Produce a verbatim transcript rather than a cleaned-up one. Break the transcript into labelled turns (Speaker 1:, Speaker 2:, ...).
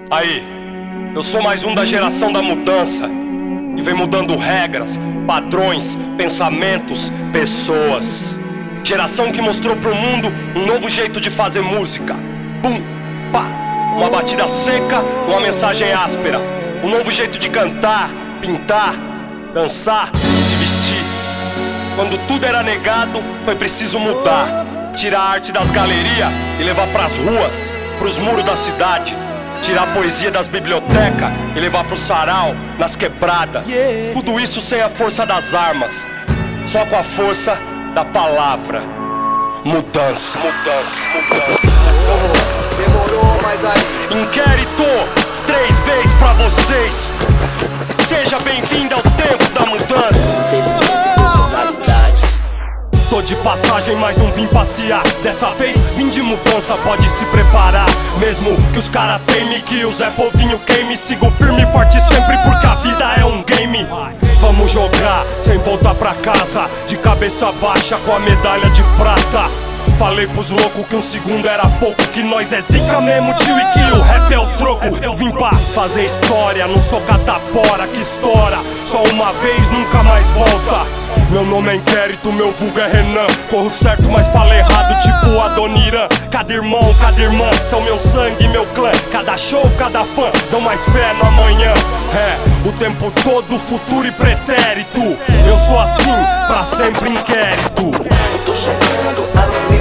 Speaker 1: Aí, eu sou mais um da geração da mudança, e vem mudando regras, padrões, pensamentos, pessoas. Geração que mostrou pro mundo um novo jeito de fazer música. Bum, pá, uma batida seca, uma mensagem áspera. Um novo jeito de cantar, pintar, dançar, se vestir. Quando tudo era negado, foi preciso mudar. Tirar a arte das galerias e levar pras ruas, pros muros da cidade. Tirar a poesia das bibliotecas e levar pro sarau, nas quebradas. Tudo isso sem a força das armas, só com a força da palavra. Mudança, mudança, mudança.
Speaker 2: Demorou, mas aí.
Speaker 1: Inquérito, três vezes pra vocês. Seja bem-vindo ao tempo da mudança.
Speaker 2: Inteligência e personalidade.
Speaker 1: Tô de passagem, mas não vim passear. Dessa vez vim de mudança, pode se preparar. Mesmo que os cara teimem, que o Zé Povinho queime. Sigo firme e forte sempre, porque a vida é um game. Vamos jogar, sem voltar pra casa, de cabeça baixa com a medalha de prata. Falei pros loucos que um segundo era pouco, que nós é zica mesmo, tio, e que o rap é o troco. Eu vim pra fazer história, não sou catapora que estoura só uma vez, nunca mais volta. Meu nome é Inquérito, meu vulgo é Renan. Corro certo, mas falo errado, tipo Adoniran. Cada irmão, cada irmã, são meu sangue, meu clã. Cada show, cada fã, dão mais fé no amanhã. É, o tempo todo, futuro e pretérito. Eu sou assim, pra sempre inquérito.
Speaker 2: Tô chegando a